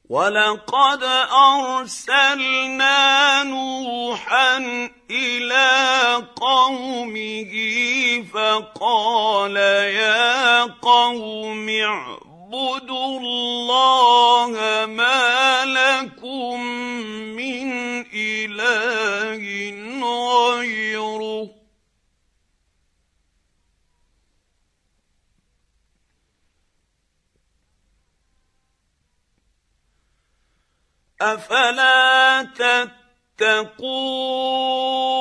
وَلَقَدْ أَرْسَلْنَا نُوحًا إِلَىٰ قَوْمِهِ فَقَالَ يَا قَوْمِ اعْبُدُوا اللَّهَ مَا لَكُم مِّنْ إِلَٰهٍ غَيْرُهُ أَفَلَا تَتَّقُونَ